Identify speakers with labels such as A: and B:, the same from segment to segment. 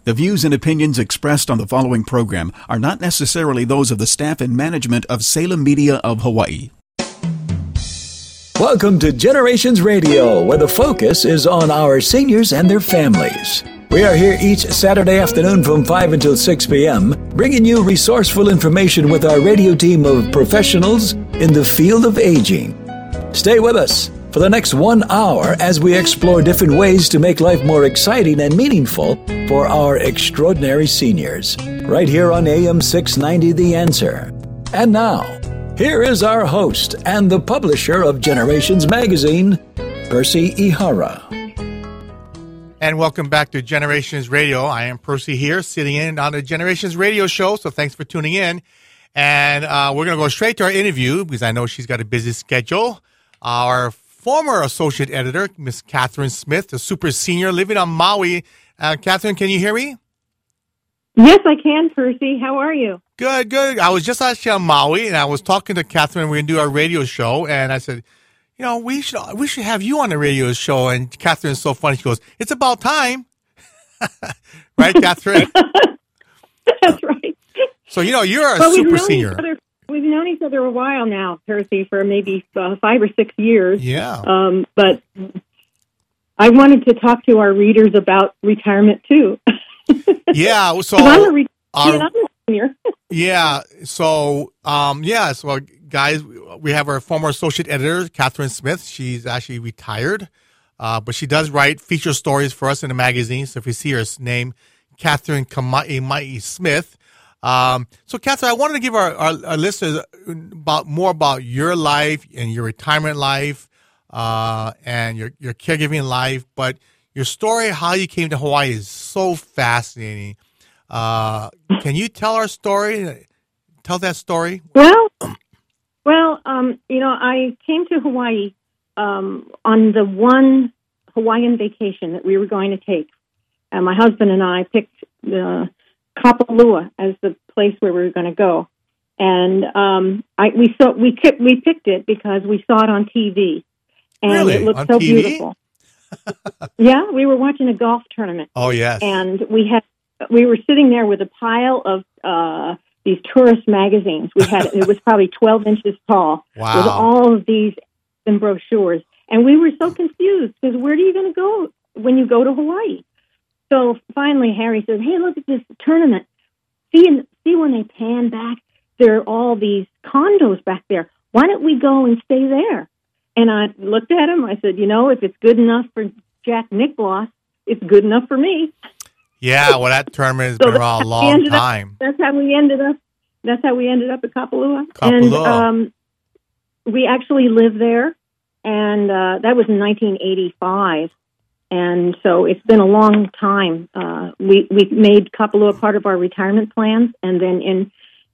A: The views and opinions expressed on the following program are not necessarily those of the staff and management of Salem Media of Hawaii.
B: Welcome to Generations Radio, where the focus is on our seniors and their families. We are here each Saturday afternoon from 5 until 6 p.m., bringing you resourceful information with our radio team of professionals in the field of aging. Stay with us for the next 1 hour as we explore different ways to make life more exciting and meaningful for our extraordinary seniors. Right here on AM 690 The Answer. And now, here is our host and the publisher of Generations Magazine, Percy Ihara.
C: And welcome back to Generations Radio. I am Percy here, sitting in on the Generations Radio show, so thanks for tuning in. And we're going to go straight to our interview because I know she's got a busy schedule. Our former associate editor, Miss Catherine Smith, a super senior living on Maui. Catherine, can you hear me?
D: Yes, I can, Percy. How are you?
C: Good, good. I was just actually on Maui, and I was talking to Catherine. We're going to do our radio show, and I said, you know, we should have you on the radio show. And Catherine's so funny. She goes, it's about time. Right, Catherine?
D: That's right.
C: So, you know, you're a super senior.
D: We've known each other a while now, Percy, for maybe 5 or 6 years.
C: Yeah.
D: But I wanted to talk to our readers about retirement, too.
C: Yeah. So
D: I'm a senior.
C: Yeah. So, So, guys, we have our former associate editor, Catherine Smith. She's actually retired, but she does write feature stories for us in the magazine. So if you see her name, Catherine Kama'i Smith. So, Catherine, I wanted to give our listeners more about your life and your retirement life and your caregiving life. But your story, how you came to Hawaii, is so fascinating. Can you tell our story? Tell that story.
D: Well, I came to Hawaii on the one Hawaiian vacation that we were going to take. My husband and I picked Kapalua as the place where we were going to go, and we picked it because we saw it on TV, and
C: really?
D: It looked
C: on
D: so
C: TV?
D: Beautiful. Yeah, we were watching a golf tournament.
C: Oh yes,
D: and we were sitting there with a pile of these tourist magazines. It was probably 12 inches tall.
C: Wow.
D: With all of these brochures, and we were so confused because where are you going to go when you go to Hawaii? So finally, Harry says, "Hey, look at this tournament. See when they pan back, there are all these condos back there. Why don't we go and stay there?" And I looked at him. I said, if it's good enough for Jack Nicklaus, it's good enough for me.
C: Yeah, well, that tournament has been around a long time.
D: That's how we ended up at Kapalua. And we actually lived there, and that was in 1985. And so it's been a long time. We made Kapalua part of our retirement plans, and then in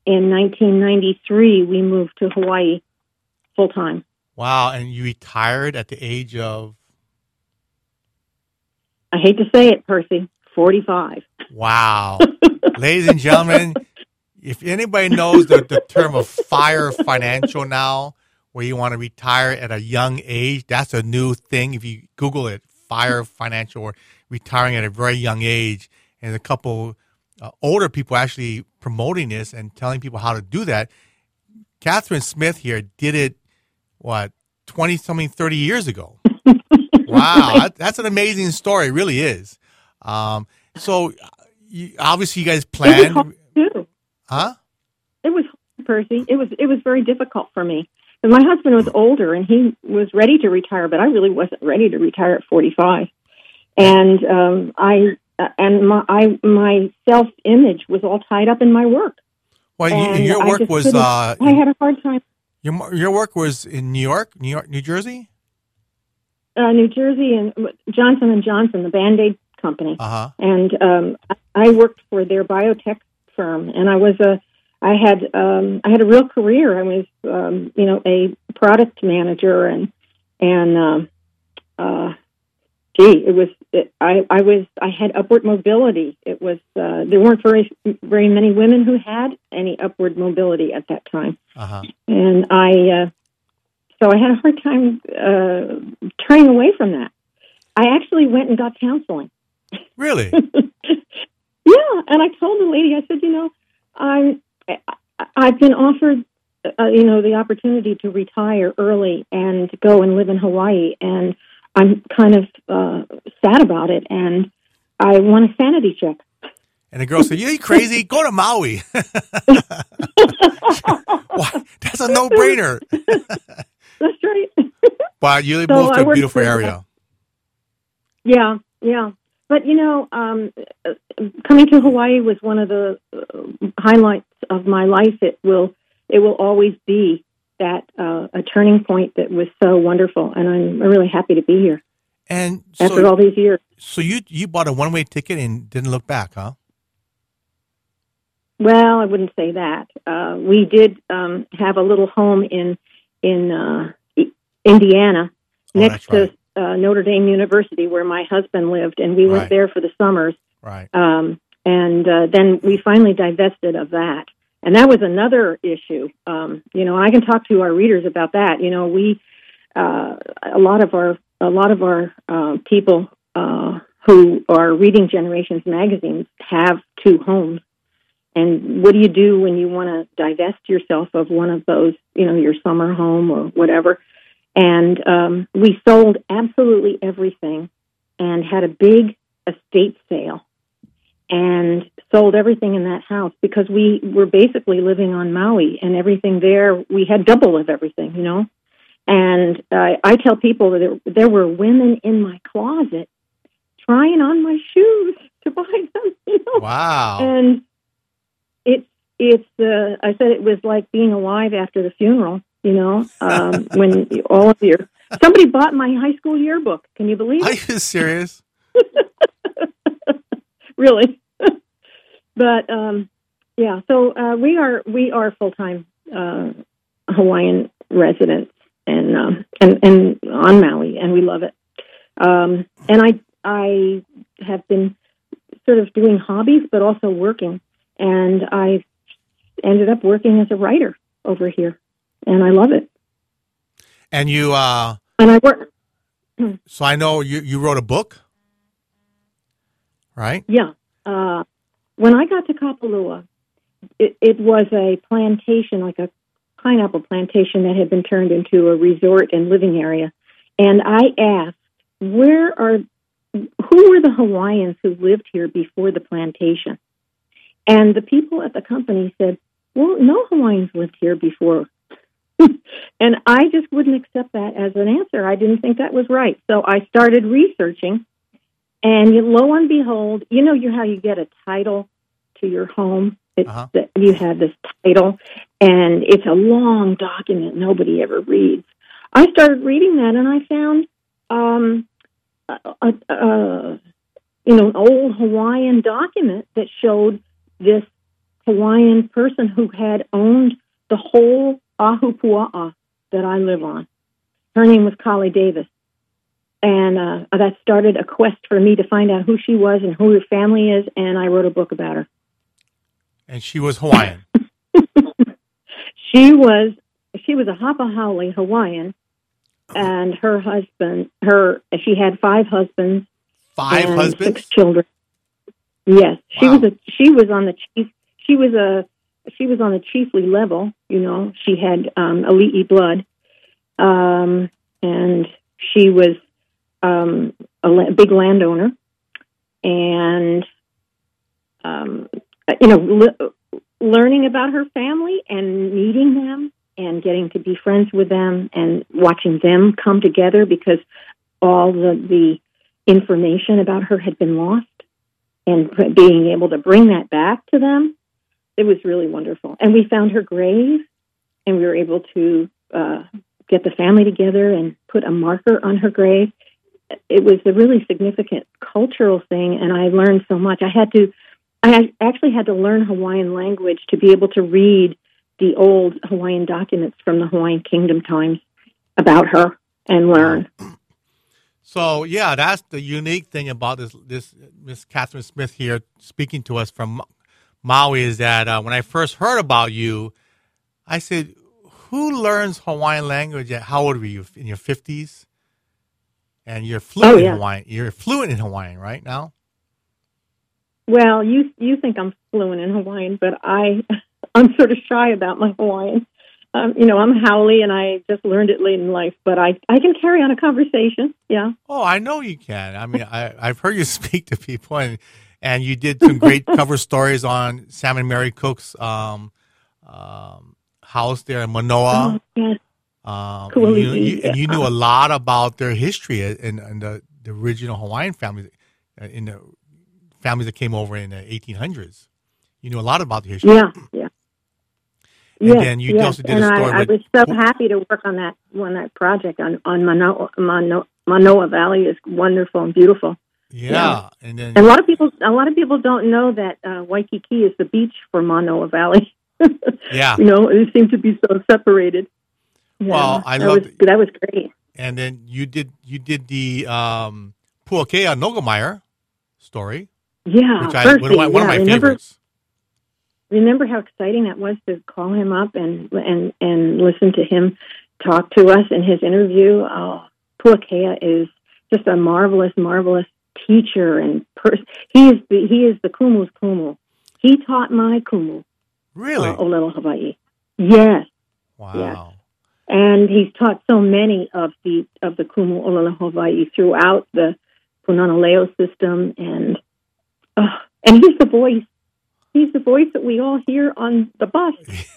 D: 1993 we moved to Hawaii full time.
C: Wow, and you retired at the age of?
D: I hate to say it, Percy, 45.
C: Wow. Ladies and gentlemen, if anybody knows the term of FIRE Financial now, where you want to retire at a young age, that's a new thing. If you Google it, FIRE Financial, or retiring at a very young age, and a couple older people actually promoting this and telling people how to do that. Catherine Smith here did it, 20-something, 30 years ago. Wow, that's an amazing story. It really is. So, obviously, you guys planned.
D: It was hard too.
C: Huh?
D: It was hard, Percy. It was very difficult for me. And my husband was older, and he was ready to retire, but I really wasn't ready to retire at 45. And my self-image was all tied up in my work.
C: Well, your work was.
D: I had a hard time.
C: Your work was in New York, New Jersey.
D: New Jersey, and Johnson & Johnson, the Band-Aid company.
C: Uh-huh.
D: And I worked for their biotech firm, and I had a real career. I was, a product manager, and I had upward mobility. It was there weren't very many women who had any upward mobility at that time, and so I had a hard time turning away from that. I actually went and got counseling.
C: Really?
D: And I told the lady, I said, I've been offered, the opportunity to retire early and go and live in Hawaii, and I'm kind of sad about it, and I want a sanity check.
C: And the girl said, "You crazy? Go to Maui." Why? That's a no-brainer.
D: That's right.
C: But you moved to a beautiful area.
D: Yeah. But, coming to Hawaii was one of the highlights of my life. It will always be that a turning point that was so wonderful, and I'm really happy to be here.
C: And
D: after all these years.
C: So you bought a one-way ticket and didn't look back, huh?
D: Well, I wouldn't say that. We did have a little home in Indiana next to Notre Dame University, where my husband lived, and we went there for the summers.
C: Right.
D: And then we finally divested of that, and that was another issue. I can talk to our readers about that. We a lot of our people who are reading Generations magazines have two homes. And what do you do when you want to divest yourself of one of those, your summer home or whatever? And we sold absolutely everything and had a big estate sale and sold everything in that house because we were basically living on Maui, and everything there, we had double of everything, And I tell people that there were women in my closet trying on my shoes to buy them,
C: Wow.
D: And I said it was like being alive after the funeral, when all of somebody bought my high school yearbook. Can you believe it?
C: Are you serious?
D: Really? But, so we are full-time Hawaiian residents and on Maui, and we love it. And I have been sort of doing hobbies, but also working. And I ended up working as a writer over here, and I love it.
C: And you,
D: and I work.
C: So I know you wrote a book, right?
D: Yeah. When I got to Kapalua, it was a plantation, like a pineapple plantation that had been turned into a resort and living area. And I asked, who were the Hawaiians who lived here before the plantation? And the people at the company said, well, no Hawaiians lived here before. And I just wouldn't accept that as an answer. I didn't think that was right. So I started researching, and lo and behold, how you get a title to your home? You have this title, and it's a long document nobody ever reads. I started reading that, and I found an old Hawaiian document that showed this Hawaiian person who had owned the whole Ahupua'a that I live on. Her name was Kali Davis. And that started a quest for me to find out who she was and who her family is, and I wrote a book about her.
C: And she was Hawaiian.
D: She was a Hapahaole Hawaiian, and her husband, she had 5 husbands.
C: 5 husbands?
D: 6 children. Yes,
C: wow.
D: She was on the chiefly level. She had Ali'i blood, and she was a big landowner, and learning about her family and meeting them and getting to be friends with them and watching them come together because all the information about her had been lost, and being able to bring that back to them, it was really wonderful. And we found her grave, and we were able to get the family together and put a marker on her grave. It was a really significant cultural thing, and I learned so much. I actually had to learn Hawaiian language to be able to read the old Hawaiian documents from the Hawaiian Kingdom times about her and learn.
C: So, yeah, that's the unique thing about this Miss Catherine Smith here speaking to us from Maui is that when I first heard about you, I said, who learns Hawaiian language how old were you? In your 50s? And you're fluent in Hawaiian. You're fluent in Hawaiian right now?
D: Well, you think I'm fluent in Hawaiian, but I'm sort of shy about my Hawaiian. I'm Haole, and I just learned it late in life, but I can carry on a conversation. Yeah.
C: Oh, I know you can. I mean, I've heard you speak to people, and you did some great cover stories on Sam and Mary Cook's house there in Manoa.
D: Oh, yes.
C: Cool. And you knew a lot about their history and the original Hawaiian families, in the families that came over in the 1800s. You knew a lot about the history.
D: Yeah, yeah.
C: And then you also did a story.
D: I was so happy to work on that project on Manoa Valley. Is wonderful and beautiful.
C: Yeah, and then
D: a lot of people don't know that Waikiki is the beach for Manoa Valley.
C: Yeah,
D: it seemed to be so separated. Yeah,
C: well,
D: that was great.
C: And then you did the Puakea Nogameyer story.
D: Yeah,
C: which one of my favorites.
D: Remember how exciting that was to call him up and listen to him talk to us in his interview. Oh, Puakea is just a marvelous teacher and he is the Kumu's Kumu. He taught my Kumu.
C: Really?
D: Olelo Hawaii. Yes.
C: Wow.
D: Yes. And he's taught so many of the Kumu Olelo Hawaii throughout the Punana Leo system, and he's the voice. He's the voice that we all hear on the bus.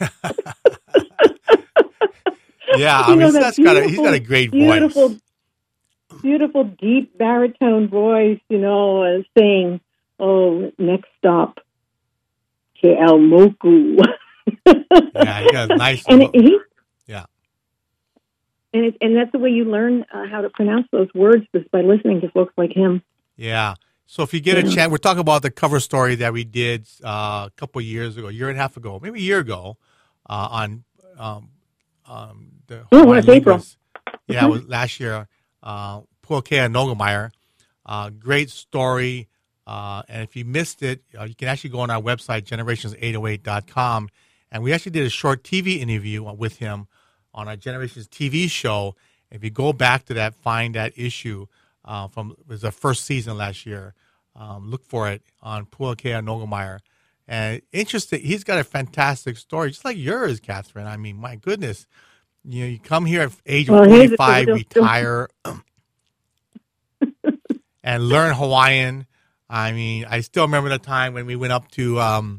C: Yeah, I mean, he's got a great voice.
D: Beautiful, deep baritone voice, saying, "Oh, next stop, Ke El Moku."
C: Yeah, he got a nice.
D: Yeah. And that's the way you learn how to pronounce those words, is by listening to folks like him.
C: Yeah. So if you get a chance, we're talking about the cover story that we did a couple of years ago, a year and a half ago, maybe a year ago, on the Hawaiian
D: April.
C: Yeah, it was last year. Puakea Nogameyer. Great story. And if you missed it, you can actually go on our website, generations808.com. And we actually did a short TV interview with him on our Generations TV show. If you go back to that, find that issue it was the first season last year. Look for it on Puakea Nogameyer. And interesting, he's got a fantastic story, just like yours, Catherine. I mean, my goodness. You come here at age of 45, retire, and learn Hawaiian. I mean, I still remember the time when we went up to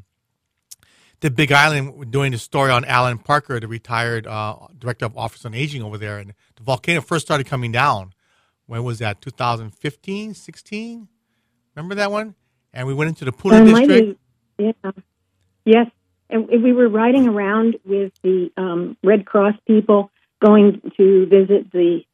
C: the Big Island doing the story on Alan Parker, the retired Director of Office on Aging over there. And the volcano first started coming down. When was that, 2015, 16? Remember that one? And we went into the Puna district.
D: Yes. And we were riding around with the Red Cross people, going to visit the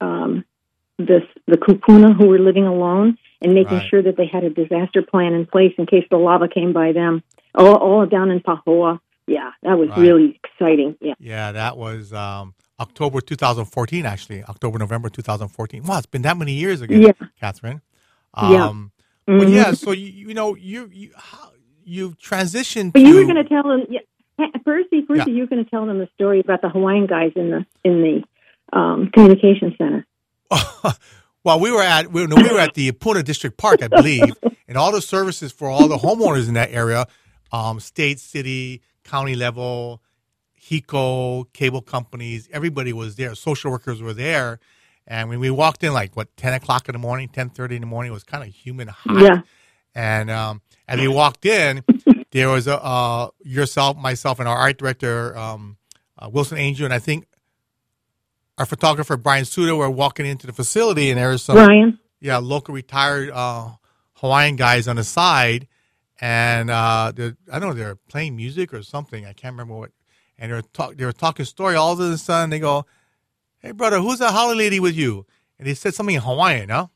D: kupuna who were living alone, and making sure that they had a disaster plan in place in case the lava came by them. All down in Pahoa. Yeah, that was really exciting.
C: Yeah, that was October 2014, actually. November 2014. Wow, it's been that many years ago, Catherine. But yeah, so you've transitioned.
D: But you were going to tell them, Percy, you were going to tell them the story about the Hawaiian guys in the communication center.
C: Well, we were at the Puna District Park, I believe, and all the services for all the homeowners in that area, state, city, county level, HECO, cable companies, everybody was there. Social workers were there. And when we walked in, 10 o'clock in the morning, 10:30 in the morning, it was kind of humid hot.
D: Yeah.
C: And as we walked in, there was yourself, myself, and our art director, Wilson Angel, and I think our photographer, Brian Suda, were walking into the facility, and there was some local retired Hawaiian guys on the side. And I don't know, they were playing music or something. I can't remember what. And they were talking story. All of a sudden, they go, "Hey, brother, who's that Haole lady with you?" And they said something in Hawaiian, huh?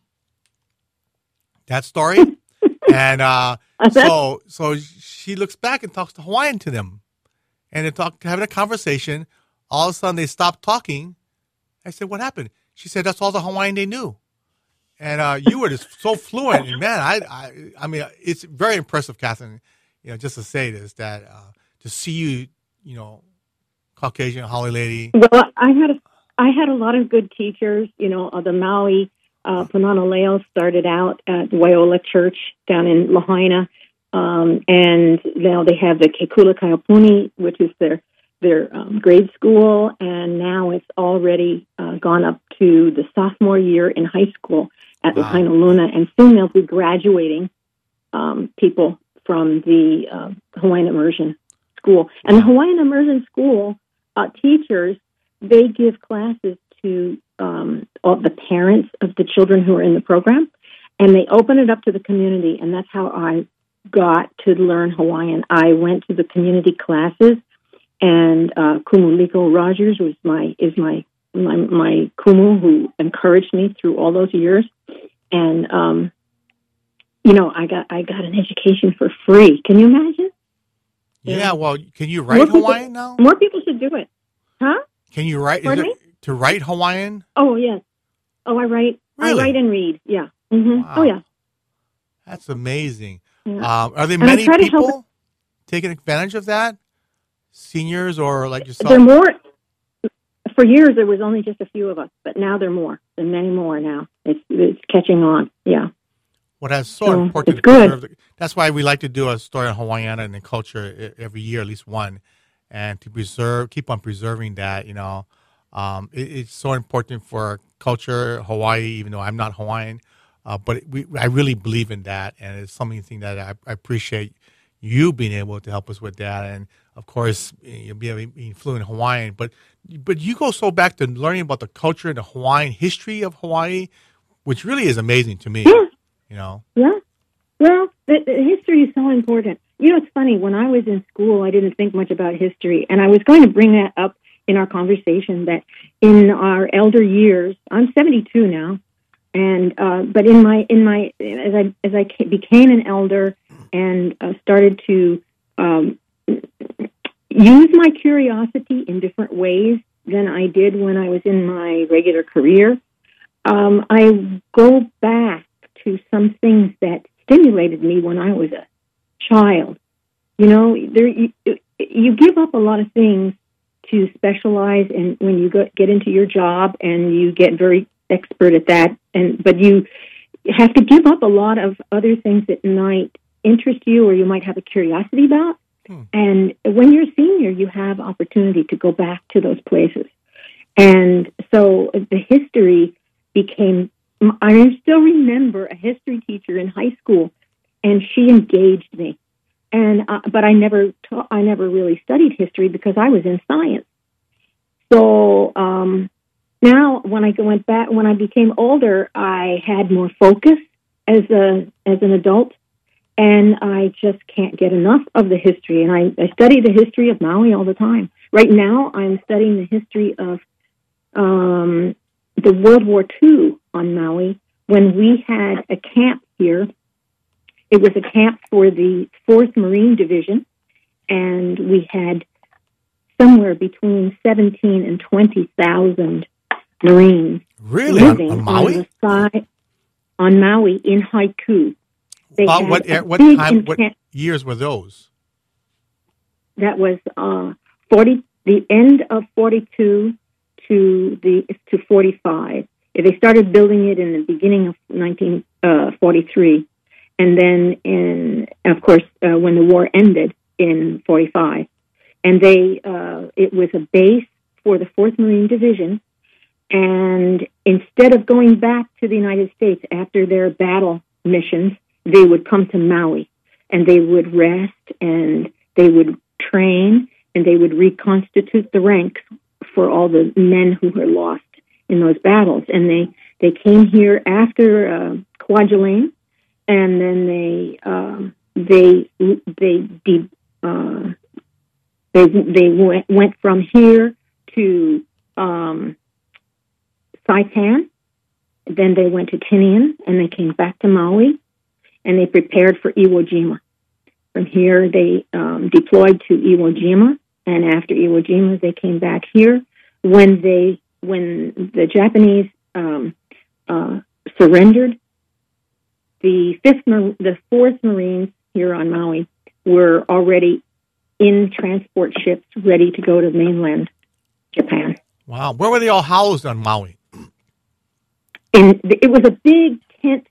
C: That story. And so she looks back and talks to Hawaiian to them. And they're having a conversation. All of a sudden, they stopped talking. I said, "What happened?" She said, "That's all the Hawaiian they knew." And you were just so fluent. And man, I mean, it's very impressive, Catherine, just to say this, that to see you, Caucasian Haole lady.
D: Well, I had a lot of good teachers. The Maui Punana Leo started out at Waiоla Church down in Lahaina, And now they have the Kekula Kaiapuni, which is their grade school, and now it's already gone up to the sophomore year in high school at Lahaina Luna, and soon they'll be graduating people from the Hawaiian Immersion School. And the Hawaiian Immersion School teachers, they give classes to all the parents of the children who are in the program, and they open it up to the community, and that's how I got to learn Hawaiian. I went to the community classes, and Kumuliko Rogers is my kumu who encouraged me through all those years, and I got an education for free. Can you imagine?
C: Yeah. Well, can you write Hawaiian now?
D: More people should do it, huh?
C: Can you write? To write Hawaiian?
D: Oh yes. Oh, I write.
C: Really?
D: I write and read. Yeah. Mm-hmm.
C: Wow.
D: Oh yeah.
C: That's amazing.
D: Yeah.
C: Are there many people taking advantage of that? Seniors or like yourself?
D: There are more. For years, there was only just a few of us, but now there are more. There are many more now. It's catching on. Yeah.
C: Well, that's so important.
D: It's good.
C: That's why we like to do a story on Hawaiian and the culture every year, at least one, and to keep on preserving that. It's so important for our culture, Hawaii, even though I'm not Hawaiian. But I really believe in that, and it's something that I appreciate you being able to help us with that. And of course, you'll be fluent in Hawaiian, but you go so back to learning about the culture and the Hawaiian history of Hawaii, which really is amazing to me.
D: Yeah. Yeah. Well, the history is so important. It's funny. When I was in school, I didn't think much about history, and I was going to bring that up in our conversation. That in our elder years, I'm 72 now. And but as I became an elder and started to use my curiosity in different ways than I did when I was in my regular career, I go back to some things that stimulated me when I was a child. You give up a lot of things to specialize in when you get into your job, and you get very expert at that, but you have to give up a lot of other things that might interest you or you might have a curiosity about. And when you're a senior, you have opportunity to go back to those places. And so the history became, I still remember a history teacher in high school, and she engaged me. And but I never really studied history because I was in science. So now, when I became older, I had more focus as an adult, and I just can't get enough of the history. And I study the history of Maui all the time. Right now, I'm studying the history of the World War II on Maui. When we had a camp here, it was a camp for the 4th Marine Division, and we had somewhere between 17 and 20,000 Marines living
C: on Maui?
D: on the side on Maui in Haiku.
C: What years were those?
D: That was the end of 42 to 45. They started building it in the beginning of 1943, and then of course when the war ended in 45, and it was a base for the 4th Marine Division. And instead of going back to the United States after their battle missions, they would come to Maui, and they would rest, and they would train, and they would reconstitute the ranks for all the men who were lost in those battles. And they came here after Kwajalein, and then they went from here to Saipan, then they went to Tinian, and they came back to Maui, and they prepared for Iwo Jima. From here, they deployed to Iwo Jima, and after Iwo Jima, they came back here. When the Japanese surrendered, the 4th Marines here on Maui were already in transport ships ready to go to mainland Japan.
C: Wow. Where were they all housed on Maui?
D: And it was a big tent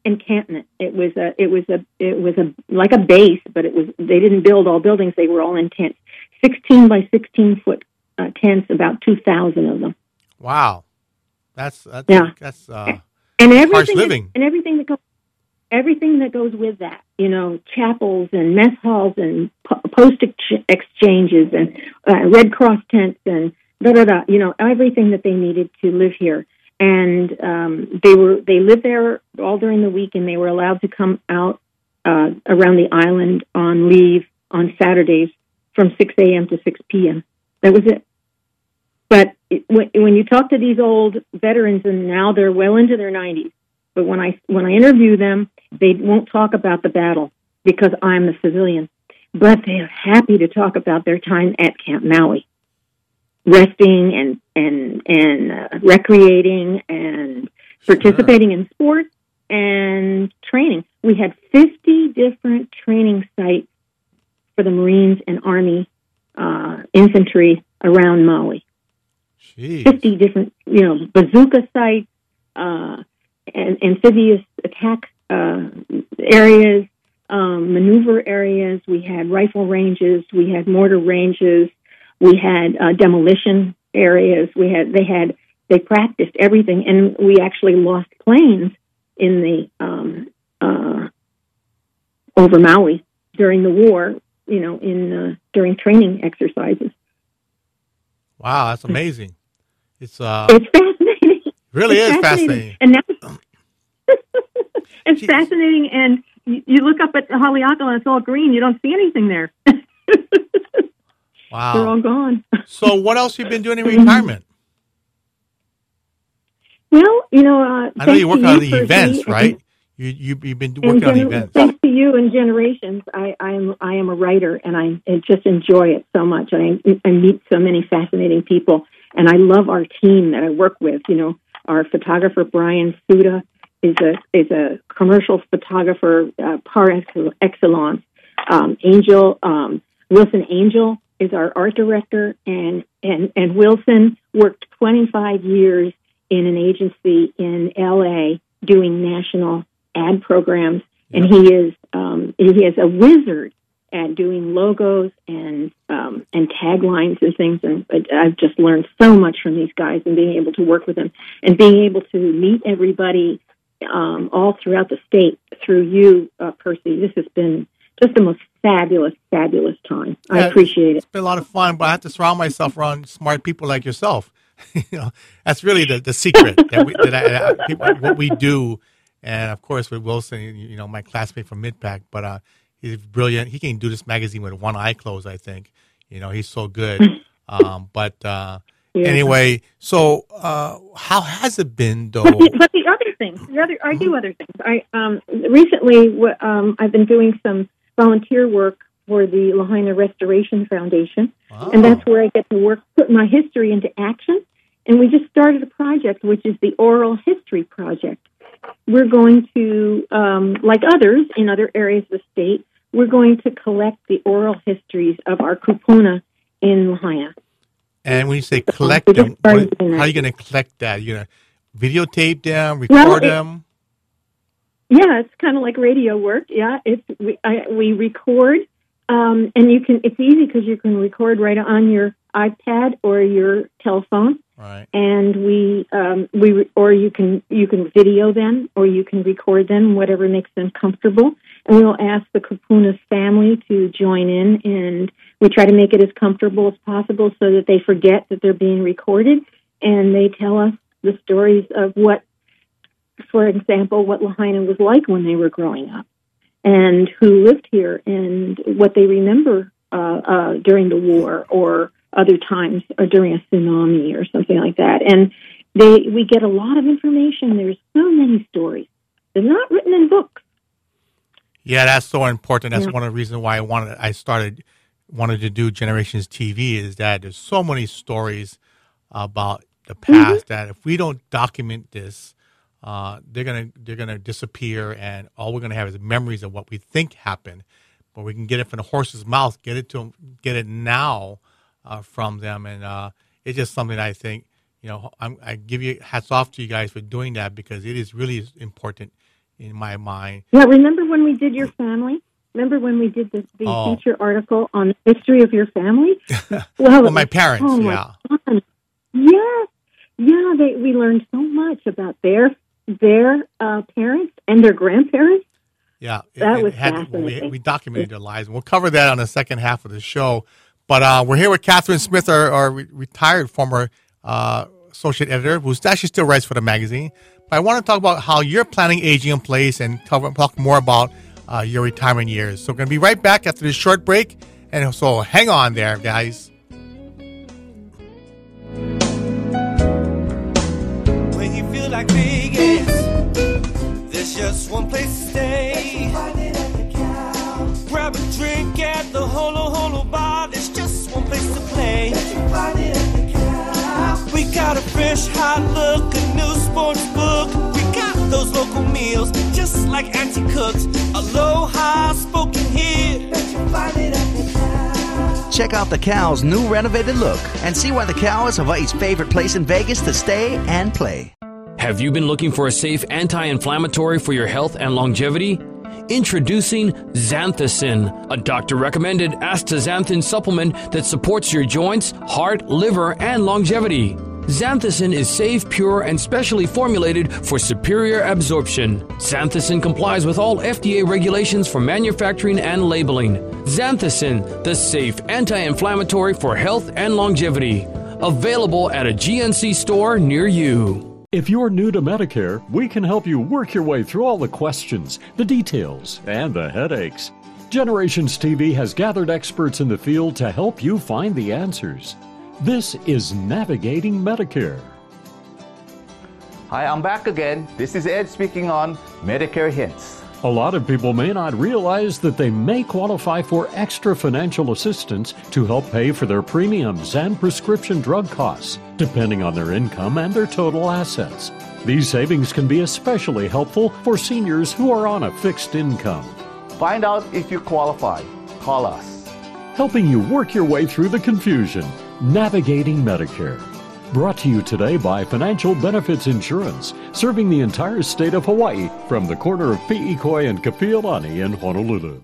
D: and cantonment. It was like a base, but they didn't build all buildings. They were all in tents, 16 by 16 foot tents, about 2,000 of them.
C: Wow, that's
D: and
C: harsh
D: everything
C: living.
D: And everything that goes with that, chapels and mess halls and post exchanges and Red Cross tents and everything that they needed to live here. And they lived there all during the week, and they were allowed to come out around the island on leave on Saturdays from 6 a.m. to 6 p.m. That was it. But when you talk to these old veterans, and now they're well into their 90s, but when I interview them, they won't talk about the battle because I'm the civilian. But they're happy to talk about their time at Camp Maui, resting and recreating and participating in sports and training. We had 50 different training sites for the Marines and Army infantry around Maui.
C: Jeez.
D: 50 different, bazooka sites, and amphibious attack areas, maneuver areas. We had rifle ranges. We had mortar ranges. We had demolition areas. They practiced everything, and we actually lost planes in the over Maui during the war. During training exercises.
C: Wow, that's amazing. It's
D: fascinating.
C: Really is fascinating.
D: And it's fascinating. And you look up at Haleakala and it's all green. You don't see anything there.
C: Wow,
D: they're all gone.
C: So, what else have you been doing in retirement?
D: Well,
C: I know you work on the events, right? You've been working on events.
D: Thanks to you and Generations, I am a writer, and I just enjoy it so much. I meet so many fascinating people, and I love our team that I work with. Our photographer Brian Suda is a commercial photographer par excellence. Wilson Angel is our art director, and Wilson worked 25 years in an agency in L.A. doing national ad programs, and he is a wizard at doing logos and taglines and things. And I've just learned so much from these guys, and being able to work with them, and being able to meet everybody all throughout the state through you, Percy. This has been just the most fabulous time. I appreciate it.
C: It's been a lot of fun, but I have to surround myself around smart people like yourself. That's really the secret what we do. And of course, with Wilson, my classmate from Midpack, but he's brilliant. He can do this magazine with one eye closed, I think. He's so good. Anyway, so how has it been, though?
D: But the other things, I do other things. Recently, I've been doing some volunteer work for the Lahaina Restoration Foundation, and that's where I get to put my history into action. And we just started a project, which is the Oral History Project. We're going to, like others in other areas of the state, we're going to collect the oral histories of our kupuna in Lahaina.
C: And when you say collect them, how are you going to collect that? You're going to videotape them, record them?
D: Yeah, it's kind of like radio work. Yeah, we record, and it's easy because you can record right on your iPad or your telephone.
C: Right.
D: And or you can video them, or you can record them, whatever makes them comfortable. And we'll ask the kupuna's family to join in, and we try to make it as comfortable as possible so that they forget that they're being recorded, and they tell us the stories of what, for example, what Lahaina was like when they were growing up, and who lived here, and what they remember during the war or other times, or during a tsunami or something like that. And we get a lot of information. There's so many stories. They're not written in books.
C: Yeah, that's so important. That's one of the reasons why I wanted to do Generations TV, is that there's so many stories about the past that if we don't document this, they're gonna disappear, and all we're gonna have is memories of what we think happened. But we can get it from the horse's mouth, get it now. From them, and it's just something I think, I give you hats off to you guys for doing that, because it is really important in my mind.
D: Yeah, remember when we did your family? Remember when we did the feature article on the history of your family?
C: Well, my parents, yeah.
D: God. Yes. Yeah, we learned so much about their parents and their grandparents.
C: Yeah,
D: that was fascinating.
C: We documented their lives. We'll cover that on the second half of the show. But we're here with Catherine Smith, our retired former associate editor, who actually still writes for the magazine. But I want to talk about how you're planning aging in place and talk more about your retirement years. So we're going to be right back after this short break. And so hang on there, guys.
E: When you feel like Vegas, there's just one place to stay. Grab a drink at the Holo Holo Bar. There's just one place to play. We got a fresh, hot look, a new sports book. We got those local meals, just like Auntie cooks. Aloha spoken here.
F: Check out the Cow's new renovated look and see why the Cow is Hawaii's favorite place in Vegas to stay and play.
G: Have you been looking for a safe anti-inflammatory for your health and longevity? Introducing Xanthicin, a doctor-recommended astaxanthin supplement that supports your joints, heart, liver, and longevity. Xanthicin is safe, pure, and specially formulated for superior absorption. Xanthicin complies with all FDA regulations for manufacturing and labeling. Xanthicin, the safe anti-inflammatory for health and longevity. Available at a GNC store near you.
H: If you're new to Medicare, we can help you work your way through all the questions, the details, and the headaches. Generations TV has gathered experts in the field to help you find the answers. This is Navigating Medicare.
I: Hi, I'm back again. This is Ed speaking on Medicare Hints.
H: A lot of people may not realize that they may qualify for extra financial assistance to help pay for their premiums and prescription drug costs, depending on their income and their total assets. These savings can be especially helpful for seniors who are on a fixed income.
I: Find out if you qualify. Call us.
H: Helping you work your way through the confusion. Navigating Medicare. Brought to you today by Financial Benefits Insurance, serving the entire state of Hawaii from the corner of Pi'ikoi and Kapiolani in Honolulu.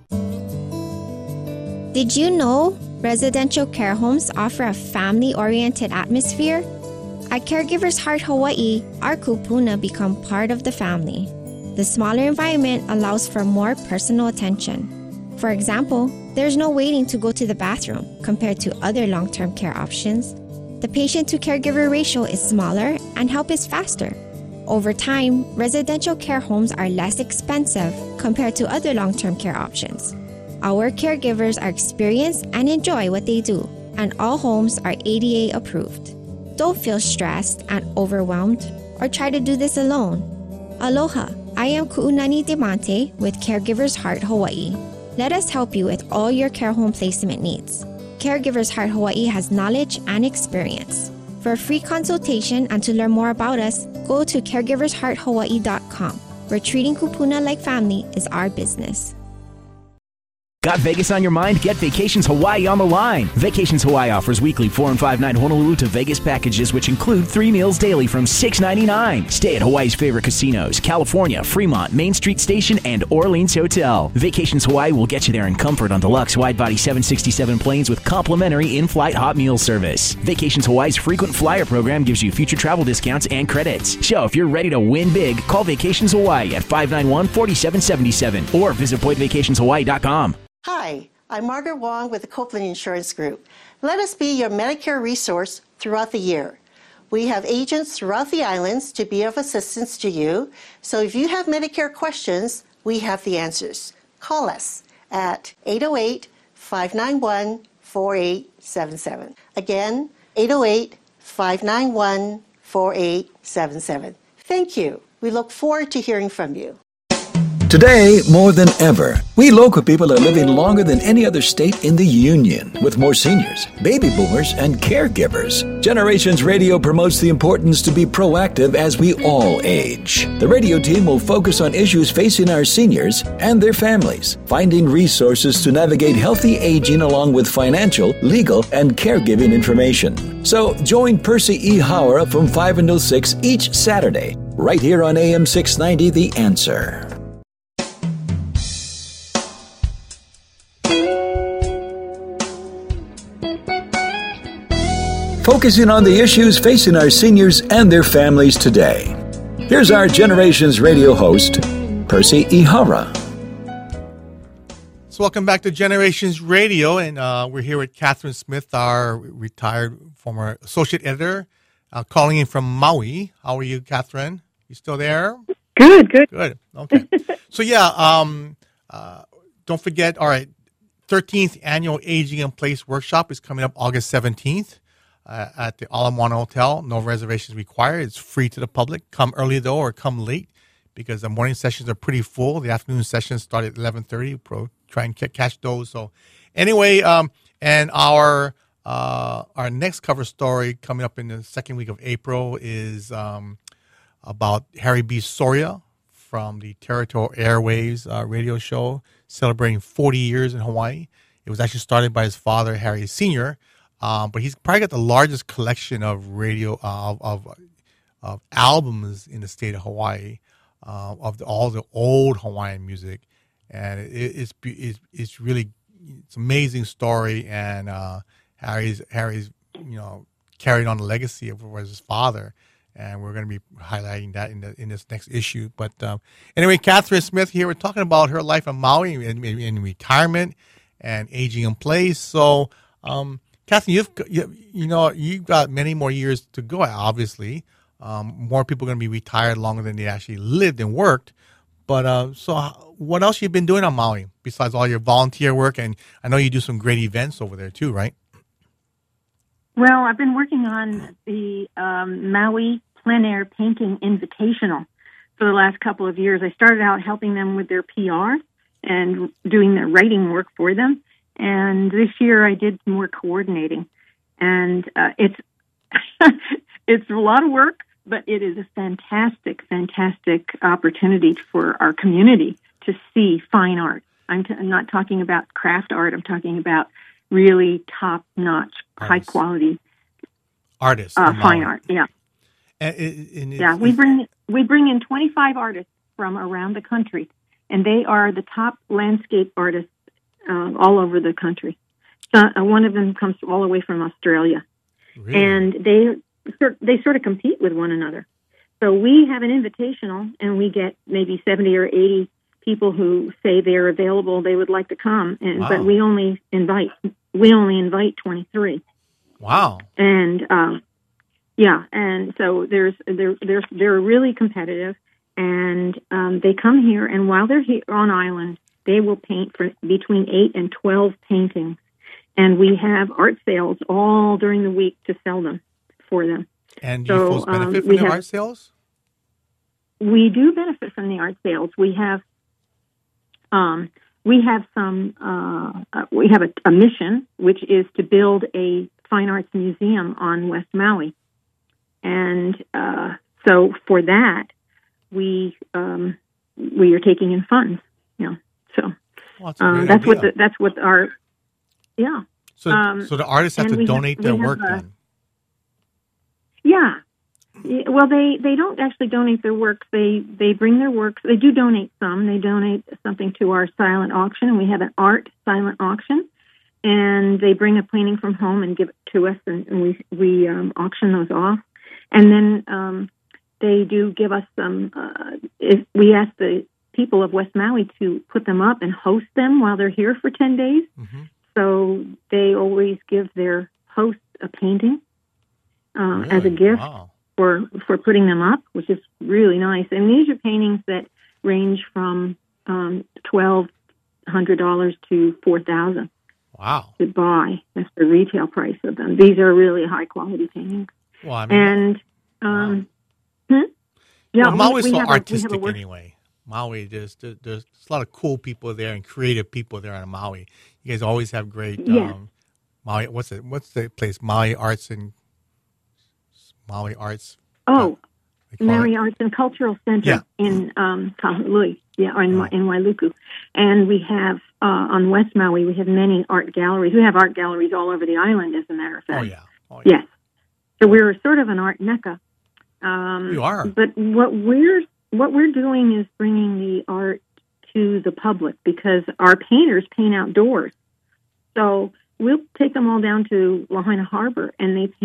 J: Did you know residential care homes offer a family-oriented atmosphere? At Caregivers Heart Hawaii, our kupuna become part of the family. The smaller environment allows for more personal attention. For example, there's no waiting to go to the bathroom compared to other long-term care options. The patient-to-caregiver ratio is smaller and help is faster. Over time, residential care homes are less expensive compared to other long-term care options. Our caregivers are experienced and enjoy what they do, and all homes are ADA approved. Don't feel stressed and overwhelmed or try to do this alone. Aloha, I am Ku'unani Demonte with Caregivers Heart Hawaii. Let us help you with all your care home placement needs. Caregivers Heart Hawaii has knowledge and experience. For a free consultation and to learn more about us, go to caregivershearthawaii.com, where treating kupuna like family is our business.
K: Got Vegas on your mind? Get Vacations Hawaii on the line. Vacations Hawaii offers weekly 4 and 5 night Honolulu to Vegas packages, which include 3 meals daily from $6.99. Stay at Hawaii's favorite casinos: California, Fremont, Main Street Station, and Orleans Hotel. Vacations Hawaii will get you there in comfort on deluxe wide-body 767 planes with complimentary in-flight hot meal service. Vacations Hawaii's frequent flyer program gives you future travel discounts and credits. So if you're ready to win big, call Vacations Hawaii at 591-4777 or visit PointVacationsHawaii.com.
L: Hi, I'm Margaret Wong with the Copeland Insurance Group. Let us be your Medicare resource throughout the year. We have agents throughout the islands to be of assistance to you. So if you have Medicare questions, we have the answers. Call us at 808-591-4877. Again, 808-591-4877. Thank you. We look forward to hearing from you.
B: Today, more than ever, we local people are living longer than any other state in the Union, with more seniors, baby boomers, and caregivers. Generations Radio promotes the importance to be proactive as we all age. The radio team will focus on issues facing our seniors and their families, finding resources to navigate healthy aging along with financial, legal, and caregiving information. So join Percy E. Howard from 5 until 6 each Saturday, right here on AM 690, The Answer. focusing on the issues facing our seniors and their families today. Here's our Generations Radio host, Percy Ihara.
C: So welcome back to Generations Radio, and we're here with Catherine Smith, our retired former associate editor, calling in from Maui. How are you, Catherine? You still there?
D: Good.
C: Good. Okay. So don't forget, all right, 13th Annual Aging in Place Workshop is coming up August 17th at the Ala Moana Hotel. No reservations required. It's free to the public. Come early, though, or come late, because the morning sessions are pretty full. The afternoon sessions start at 11:30. Try and catch those. So anyway, and our next cover story coming up in the second week of April is about Harry B. Soria from the Territorial Airwaves radio show, celebrating 40 years in Hawaii. It was actually started by his father, Harry Sr., but he's probably got the largest collection of radio of albums in the state of Hawaii, of all the old Hawaiian music, and it's amazing story. And Harry's carried on the legacy of his father, and we're going to be highlighting that in this next issue. But anyway, Catherine Smith here. We're talking about her life in Maui in retirement and aging in place. So, Catherine, you've got many more years to go. Obviously, more people are going to be retired longer than they actually lived and worked. But so, what else you've been doing on Maui besides all your volunteer work? And I know you do some great events over there too, right?
D: Well, I've been working on the Maui Plein Air Painting Invitational for the last couple of years. I started out helping them with their PR and doing their writing work for them. And this year I did some more coordinating. And it's it's a lot of work, but it is a fantastic opportunity for our community to see fine art. I'm not talking about craft art. I'm talking about really top-notch, high-quality
C: artists,
D: fine art. Yeah,
C: and
D: we bring in 25 artists from around the country, and they are the top landscape artists all over the country. So, one of them comes all the way from Australia, really? And they sort of compete with one another. So we have an invitational, and we get maybe 70 or 80 people who say they're available, they would like to come, and but we only invite 23.
C: Wow.
D: And and so they're really competitive, and they come here, and while they're here on island, they will paint for between 8 and 12 paintings, and we have art sales all during the week to sell them for them.
C: And do you folks benefit from the art sales?
D: We do benefit from the art sales. We have a mission, which is to build a fine arts museum on West Maui, and so for that we are taking in funds. So that's what our yeah.
C: So the artists have to donate their work then.
D: Yeah. Well, they don't actually donate their works. They bring their works. They do donate some. They donate something to our silent auction, and we have an art silent auction. And they bring a painting from home and give it to us, and we auction those off. And then they do give us some. If we ask the people of West Maui to put them up and host them while they're here for 10 days. Mm-hmm. So they always give their hosts a painting as a gift. Wow. For putting them up, which is really nice. And these are paintings that range from $1,200 to $4,000.
C: Wow!
D: To buy, that's the retail price of them. These are really high quality paintings.
C: Well, I mean,
D: and
C: well, Maui's so artistic anyway. Maui, there's a lot of cool people there and creative people there on Maui. You guys always have great Maui. What's the place? Maui Arts and. Maui Arts.
D: Maui Arts and Cultural Center in Kahului, or in Wailuku. And we have, on West Maui, we have many art galleries. We have art galleries all over the island, as a matter of fact.
C: Oh, yeah.
D: Yes. So we're sort of an art mecca.
C: You are.
D: But what we're doing is bringing the art to the public, because our painters paint outdoors. So we'll take them all down to Lahaina Harbor, and they paint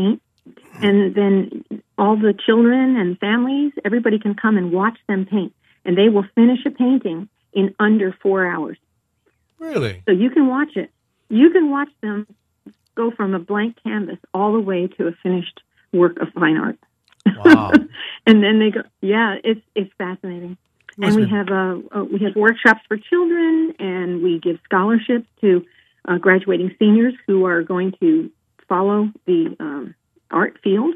D: And then all the children and families, everybody can come and watch them paint. And they will finish a painting in under 4 hours.
C: Really?
D: So you can watch it. You can watch them go from a blank canvas all the way to a finished work of fine art.
C: Wow.
D: And then they go, yeah, it's fascinating. And we have workshops for children, and we give scholarships to graduating seniors who are going to follow the art field.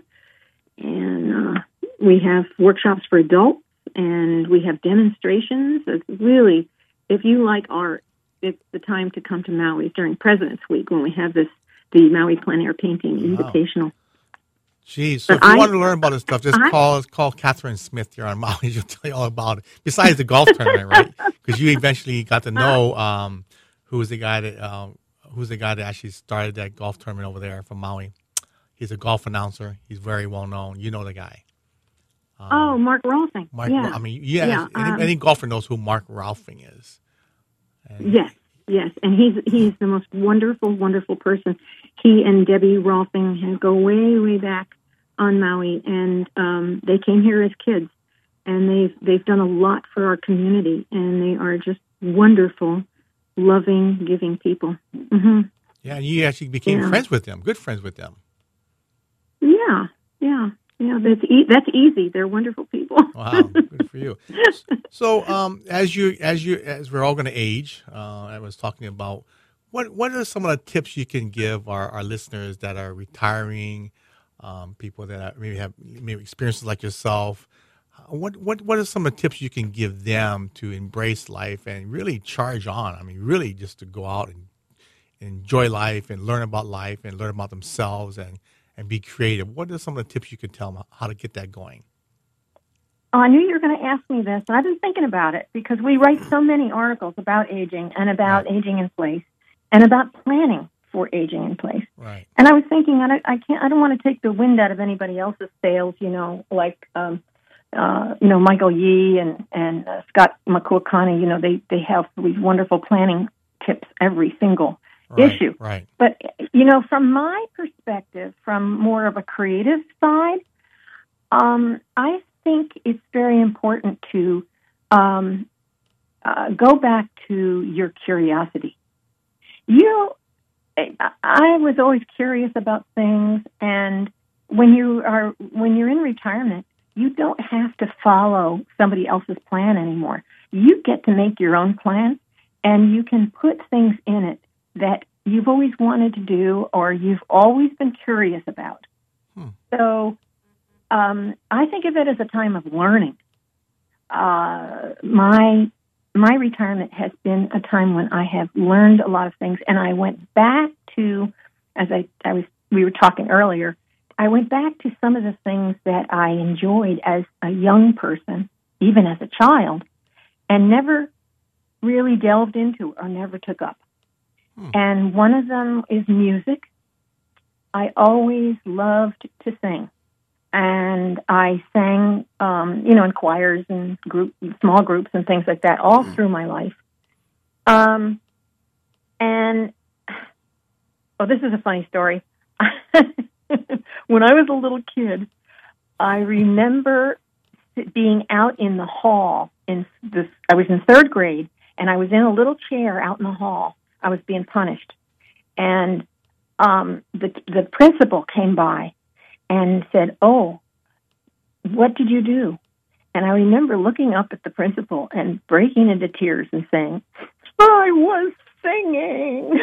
D: And we have workshops for adults, and we have demonstrations. It's really, if you like art, it's the time to come to Maui during President's Week when we have the Maui Plein Air Painting Invitational.
C: Geez, so if you want to learn about this stuff, just call Catherine Smith here on Maui. She'll tell you all about it. Besides the golf tournament, right? Because you eventually got to know who's the guy that actually started that golf tournament over there from Maui. He's a golf announcer. He's very well known. You know the guy.
D: Mark Rolfing.
C: I mean, any golfer knows who Mark Rolfing is. And
D: Yes, and he's the most wonderful, wonderful person. He and Debbie Rolfing go way, way back on Maui, and they came here as kids, and they've done a lot for our community, and they are just wonderful, loving, giving people. Mm-hmm.
C: Yeah, and you actually became friends with them, good friends with them.
D: Yeah. That's easy. They're wonderful people.
C: Wow, good for you. So, as we're all going to age, I was talking about what are some of the tips you can give our listeners that are retiring, people that maybe have experiences like yourself. What are some of the tips you can give them to embrace life and really charge on? I mean, really just to go out and enjoy life and learn about life and learn about themselves and be creative. What are some of the tips you could tell them how to get that going?
D: I knew you were going to ask me this, and I've been thinking about it because we write so many articles about aging and about aging in place and about planning for aging in place.
C: Right.
D: And I was thinking, I don't want to take the wind out of anybody else's sails, like Michael Yee and Scott McCool-Connie. They have these wonderful planning tips every single issue.
C: Right.
D: But, from my perspective, from more of a creative side, I think it's very important to go back to your curiosity. I was always curious about things, and when you're in retirement, you don't have to follow somebody else's plan anymore. You get to make your own plan, and you can put things in it that you've always wanted to do or you've always been curious about. So I think of it as a time of learning. My retirement has been a time when I have learned a lot of things, and I went back to, we were talking earlier, I went back to some of the things that I enjoyed as a young person, even as a child, and never really delved into or never took up. And one of them is music. I always loved to sing. And I sang, in choirs and small groups and things like that all through my life. And, this is a funny story. When I was a little kid, I remember being out in the hall. I was in third grade, and I was in a little chair out in the hall. I was being punished. And the principal came by and said, "Oh, what did you do?" And I remember looking up at the principal and breaking into tears and saying, "I was singing."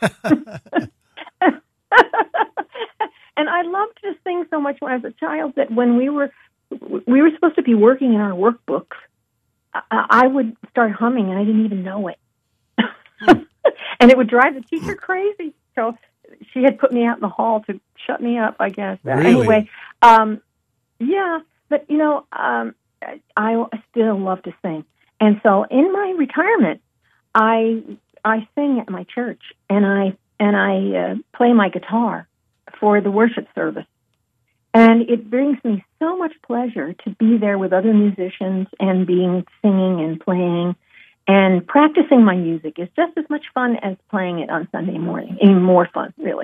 D: And I loved to sing so much when I was a child that when we were supposed to be working in our workbooks, I would start humming and I didn't even know it. And it would drive the teacher crazy. So she had put me out in the hall to shut me up, I guess.
C: Really?
D: Anyway, yeah, but I still love to sing. And so in my retirement, I sing at my church, and I play my guitar for the worship service. And it brings me so much pleasure to be there with other musicians and singing and playing. And practicing my music is just as much fun as playing it on Sunday morning. Even more fun, really.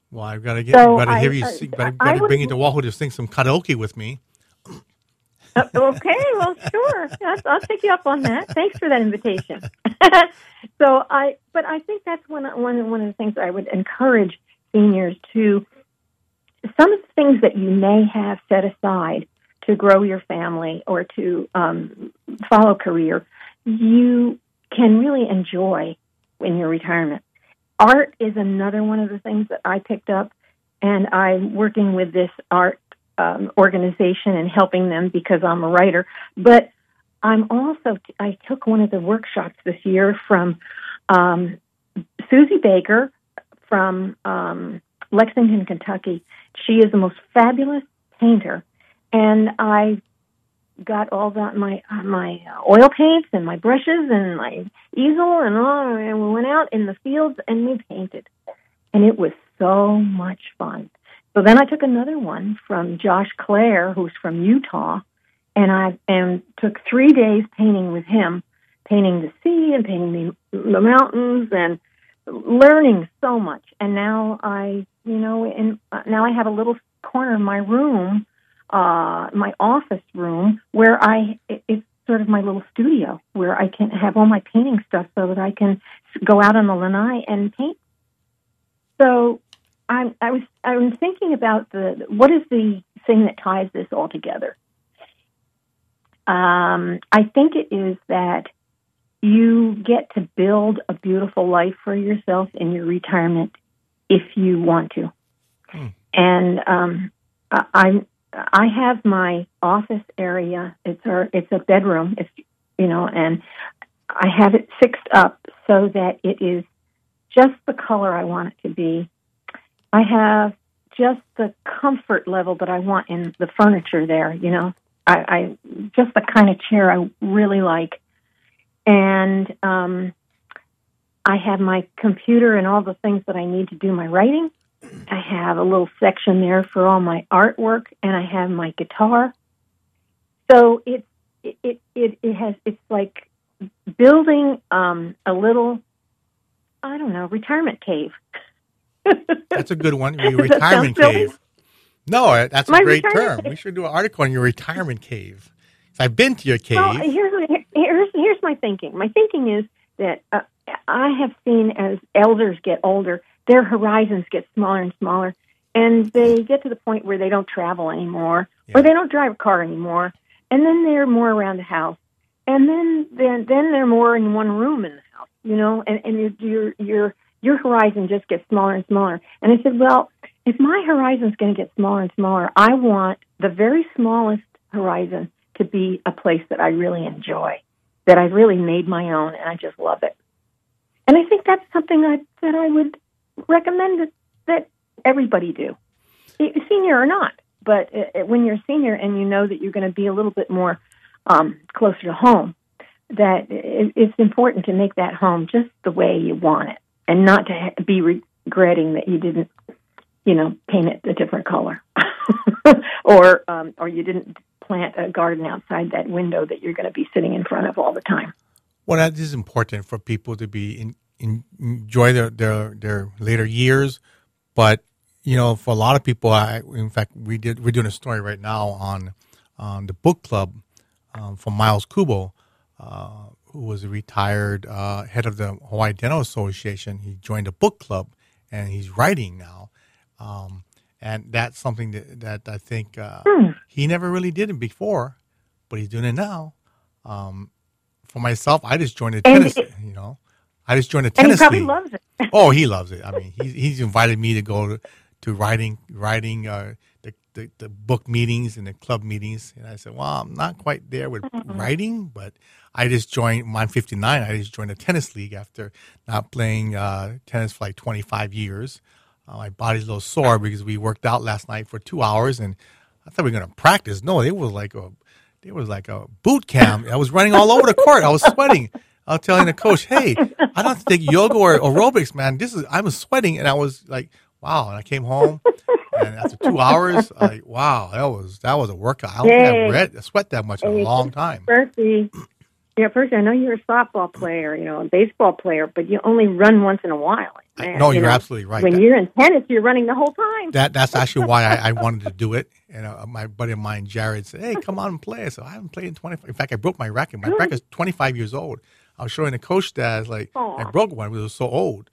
C: Well, I've got to hear you sing. Better bring you to Wahoo to sing some karaoke with me.
D: Okay, well, sure. I'll take you up on that. Thanks for that invitation. But I think that's one of the things I would encourage seniors to. Some of the things that you may have set aside to grow your family or to follow career, you can really enjoy in your retirement. Art is another one of the things that I picked up, and I'm working with this art organization and helping them because I'm a writer. But I took one of the workshops this year from Susie Baker from Lexington, Kentucky. She is the most fabulous painter, and I got all my oil paints and my brushes and my easel and we went out in the fields and we painted, and it was so much fun. So then I took another one from Josh Clare, who's from Utah, and took 3 days painting with him, painting the sea and painting the mountains and learning so much. And now now I have a little corner of my room, my office room, where it's sort of my little studio where I can have all my painting stuff so that I can go out on the lanai and paint. So I was thinking about what is the thing that ties this all together. I think it is that you get to build a beautiful life for yourself in your retirement if you want to. And I have my office area. It's a bedroom. And I have it fixed up so that it is just the color I want it to be. I have just the comfort level that I want in the furniture there. I just the kind of chair I really like. And I have my computer and all the things that I need to do my writing. I have a little section there for all my artwork, and I have my guitar. So it's like building a little, I don't know, retirement cave.
C: That's a good one. Your retirement cave. No, that's a great term. We should do an article on your retirement cave. So I've been to your cave.
D: Well, here's my thinking. My thinking is that I have seen as elders get older, their horizons get smaller and smaller, and they get to the point where they don't travel anymore, or they don't drive a car anymore, and then they're more around the house, and then they're more in one room in the house, and your horizon just gets smaller and smaller. And I said, well, if my horizon's going to get smaller and smaller, I want the very smallest horizon to be a place that I really enjoy, that I've really made my own, and I just love it. And I think that's something that I would recommend that everybody do, senior or not. But when you're a senior and you know that you're going to be a little bit more closer to home, that it's important to make that home just the way you want it, and not to be regretting that you didn't, paint it a different color, or you didn't plant a garden outside that window that you're going to be sitting in front of all the time.
C: Well, that is important for people to be enjoy their later years, but for a lot of people, in fact, we're doing a story right now on the book club from Miles Kubo, who was a retired head of the Hawaii Dental Association. He joined a book club, and he's writing now, and that's something that I think he never really did it before, but he's doing it now. For myself, I just joined a tennis. I just joined a tennis
D: league. And he probably
C: loves
D: it.
C: Oh, he loves it. I mean, he's invited me to go to writing the book meetings and the club meetings, and I said, well, I'm not quite there with writing, but I just joined. I'm 59. I just joined a tennis league after not playing tennis for like 25 years. My body's a little sore because we worked out last night for 2 hours, and I thought we were going to practice. No, it was like a boot camp. I was running all over the court. I was sweating. I was telling the coach, hey, I don't have to take yoga or aerobics, man. I was sweating, and I was like, wow. And I came home, and after 2 hours, wow, that was a workout. I don't think I sweat that much in a long time.
D: Percy, I know you're a softball player, a baseball player, but you only run once in a while.
C: No, you're absolutely right.
D: When you're in tennis, you're running the whole time.
C: That's actually why I wanted to do it. And my buddy of mine, Jared, said, "Hey, come on and play." So I haven't played in 25. In fact, I broke my racket. My racket is 25 years old. I was showing the coach that I broke one. It was so old.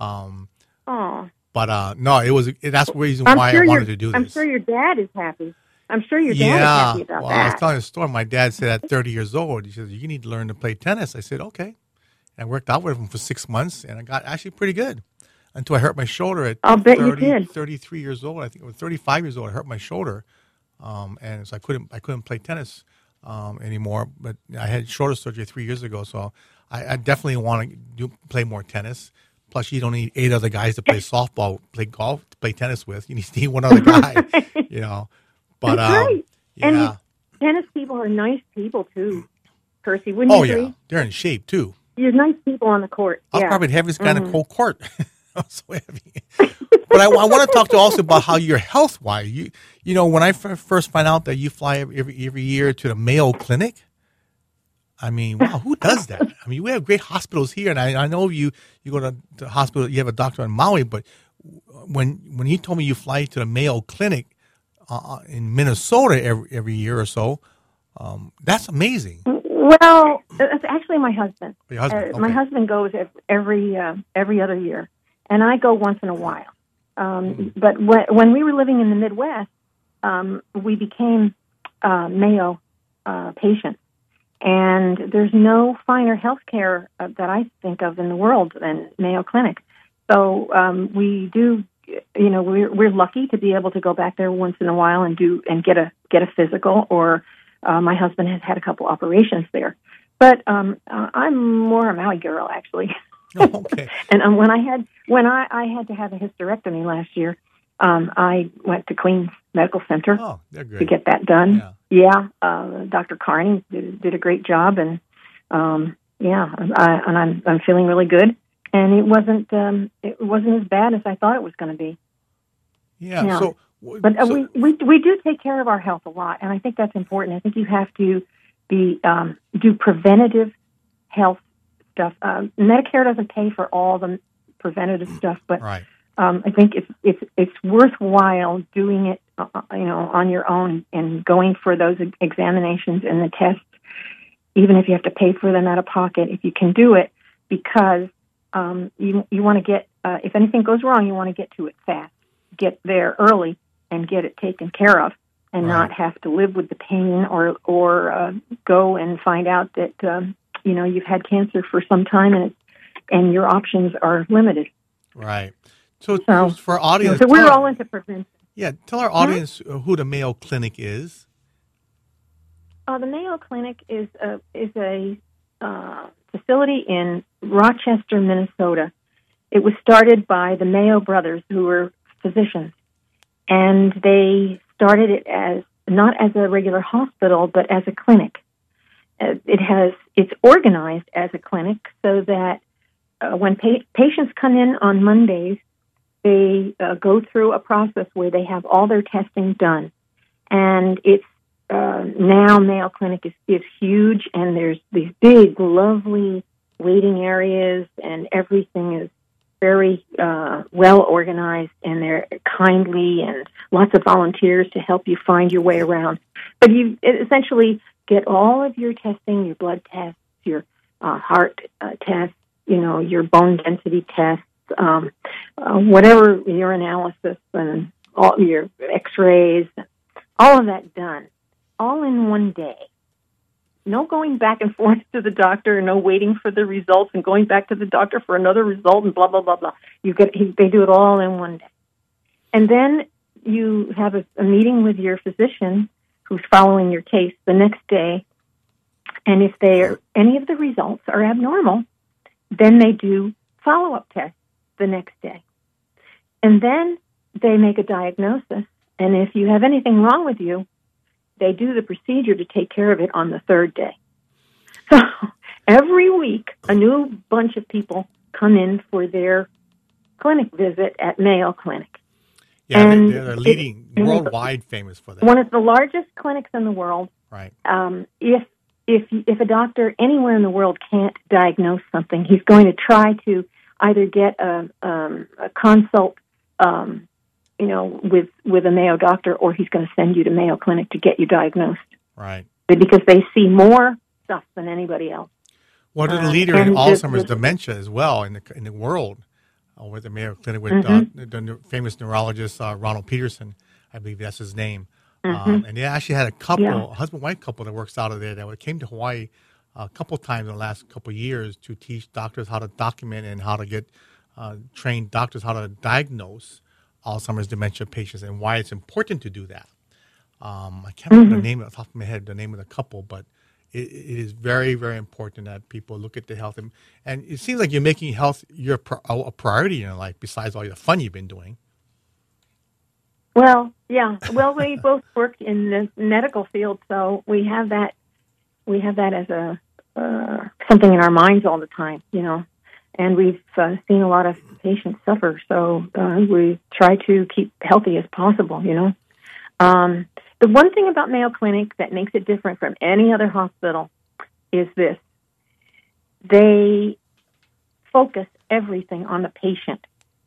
C: But no, that's the reason why I wanted to do this.
D: I'm sure your dad is happy. I'm sure your dad is happy about that.
C: I was telling a story. My dad said at 30 years old, he said, "You need to learn to play tennis." I said, "Okay." And I worked out with him for 6 months, and I got actually pretty good until I hurt my shoulder at 33 years old. I think it was 35 years old. I hurt my shoulder, and so I couldn't play tennis anymore. But I had shoulder surgery 3 years ago, so I definitely want to play more tennis. Plus, you don't need 8 other guys to play softball, play golf, to play tennis with. You need one other guy, But
D: that's right.
C: Yeah.
D: And tennis people are nice people too, Percy. Wouldn't you agree?
C: Yeah, they're in shape too.
D: You're nice people on the court.
C: I'm probably the heaviest guy in the whole court. I'm so heavy. But I want to talk to you also about how you're health-wise. When I first find out that you fly every year to the Mayo Clinic, I mean, wow, who does that? I mean, we have great hospitals here, and I know you go to the hospital, you have a doctor in Maui, but when you told me you fly to the Mayo Clinic in Minnesota every year or so, that's amazing.
D: Well, it's actually my husband.
C: Your husband, okay.
D: My husband goes every other year, and I go once in a while. But when we were living in the Midwest, we became Mayo patients. And there's no finer health care that I think of in the world than Mayo Clinic. So we do, we're lucky to be able to go back there once in a while and get a physical. Or my husband has had a couple operations there. But I'm more a Maui girl, actually.
C: Oh, okay.
D: And when I had to have a hysterectomy last year, I went to Queens Medical Center to get that done. Yeah, Dr. Carney did a great job, and I'm feeling really good. And it wasn't as bad as I thought it was going to be.
C: Yeah.
D: We do take care of our health a lot, and I think that's important. I think you have to do preventative health stuff. Medicare doesn't pay for all the preventative stuff, but
C: right.
D: I think it's worthwhile doing it, on your own and going for those examinations and the tests, even if you have to pay for them out of pocket. If you can do it, because you want to get, if anything goes wrong, you want to get to it fast, get there early, and get it taken care of, and not have to live with the pain or go and find out that you've had cancer for some time and your options are limited.
C: Right. So for our audience,
D: so we're all into prevention.
C: Yeah, tell our audience who the Mayo Clinic is.
D: The Mayo Clinic is a facility in Rochester, Minnesota. It was started by the Mayo brothers, who were physicians, and they started it not as a regular hospital, but as a clinic. It's organized as a clinic so that when patients come in on Mondays, they go through a process where they have all their testing done. And it's now Mayo Clinic is huge, and there's these big, lovely waiting areas, and everything is very well organized, and they're kindly, and lots of volunteers to help you find your way around. But you essentially get all of your testing, your blood tests, your heart tests, your bone density tests, whatever your analysis and all your x-rays, all of that done, all in one day. No going back and forth to the doctor, no waiting for the results and going back to the doctor for another result and blah, blah, blah, blah. They do it all in one day. And then you have a meeting with your physician who's following your case the next day. And if any of the results are abnormal, then they do follow-up tests the next day. And then they make a diagnosis. And if you have anything wrong with you, they do the procedure to take care of it on the third day. So every week, a new bunch of people come in for their clinic visit at Mayo Clinic.
C: Yeah, and they're worldwide famous for that.
D: One of the largest clinics in the world.
C: Right.
D: if a doctor anywhere in the world can't diagnose something, he's going to try to either get a consult, with a Mayo doctor, or he's going to send you to Mayo Clinic to get you diagnosed.
C: Right.
D: Because they see more stuff than anybody else.
C: Well, they're the leader in Alzheimer's dementia as well in the world, with the Mayo Clinic with the famous neurologist Ronald Peterson, I believe that's his name. And they actually had a couple, husband-wife couple that works out of there that came to Hawaii a couple times in the last couple of years to teach doctors how to document and how to get trained doctors how to diagnose Alzheimer's dementia patients and why it's important to do that. I can't remember the name off the top of my head, the name of the couple, but it is very, very important that people look at the health. And it seems like you're making health a priority in your life besides all the fun you've been doing.
D: Well, yeah. Well, we both work in the medical field, so we have that as a something in our minds all the time, And we've seen a lot of patients suffer, so we try to keep healthy as possible, The one thing about Mayo Clinic that makes it different from any other hospital is this. They focus everything on the patient.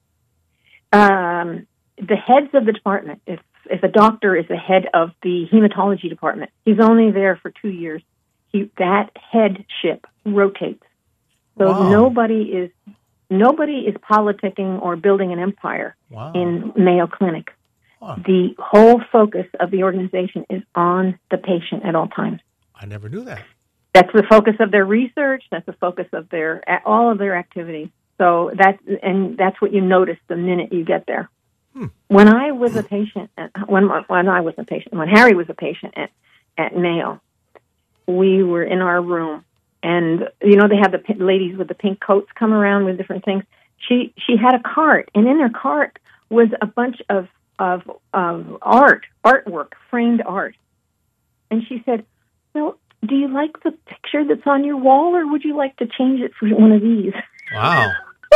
D: The heads of the department, if a doctor is the head of the hematology department, he's only there for 2 years. That headship rotates. So nobody is politicking or building an empire in Mayo Clinic. Wow. The whole focus of the organization is on the patient at all times.
C: I never knew that.
D: That's the focus of their research. That's the focus of all of their activities. So that's what you notice the minute you get there. When I was a patient, when Harry was a patient at Mayo, we were in our room, and they have the ladies with the pink coats come around with different things. She had a cart, and in her cart was a bunch of artwork, framed art. And she said, "Well, do you like the picture that's on your wall, or would you like to change it for one of these?"
C: Wow.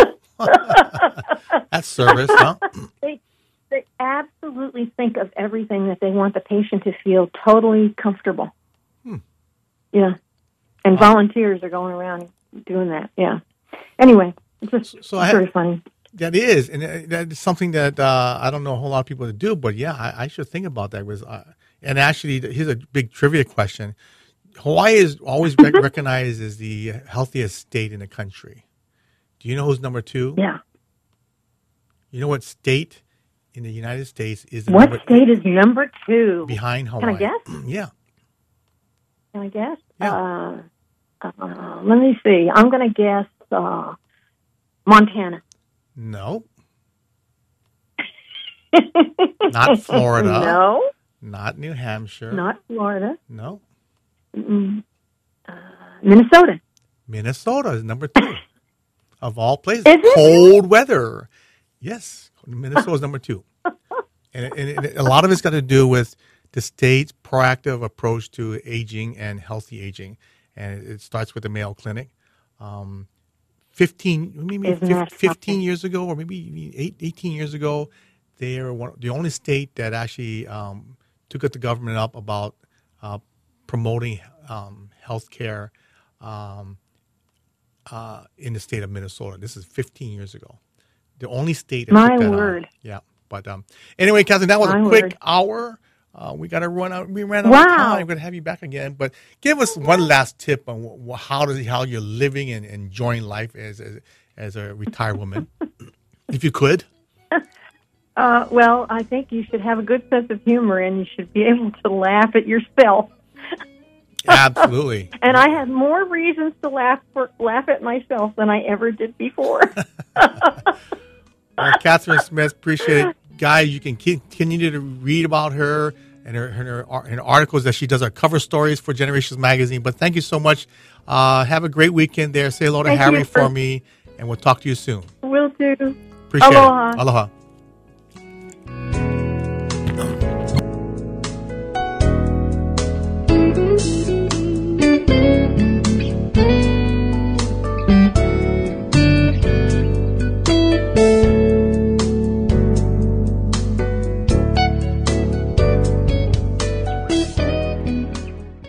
C: That's service, huh?
D: They absolutely think of everything that they want the patient to feel totally comfortable. Yeah. And volunteers are going around doing that. Yeah. Anyway, it's just very funny.
C: That is. And that is something that I don't know a whole lot of people that do, but yeah, I should think about that. And actually, here's a big trivia question. Hawaii is always recognized as the healthiest state in the country. Do you know who's number 2?
D: Yeah.
C: You know what state in the United States is
D: state is number 2?
C: Behind Hawaii.
D: Can I guess?
C: Yeah.
D: Can I guess?
C: Yeah.
D: Let me see. I'm going to guess Montana.
C: No. Not Florida.
D: No.
C: Not New Hampshire.
D: Not Florida.
C: No.
D: Minnesota.
C: Minnesota is number 2 of all places.
D: Is it?
C: Cold weather. Yes, Minnesota is number 2. And a lot of it's got to do with the state's proactive approach to aging and healthy aging. And it starts with the Mayo Clinic. 15 years ago, or maybe 18 years ago, they were the only state that actually took the government up about promoting health care in the state of Minnesota. This is 15 years ago. The only state that took that on. Yeah. But anyway, Catherine, that was a quick hour. We got to run out. We ran out of time. We're going to have you back again. But give us one last tip on how you're living and enjoying life as a retired woman, if you could.
D: Well, I think you should have a good sense of humor, and you should be able to laugh at yourself.
C: Absolutely.
D: And I have more reasons to laugh at myself than I ever did before.
C: Catherine Smith, appreciate it. Guys, you can continue to read about her and her articles that she does, our cover stories for Generations Magazine. But thank you so much. Have a great weekend there. Say hello to Harry for me, and we'll talk to you soon.
D: Will do.
C: Appreciate
D: Aloha.
C: it. Aloha.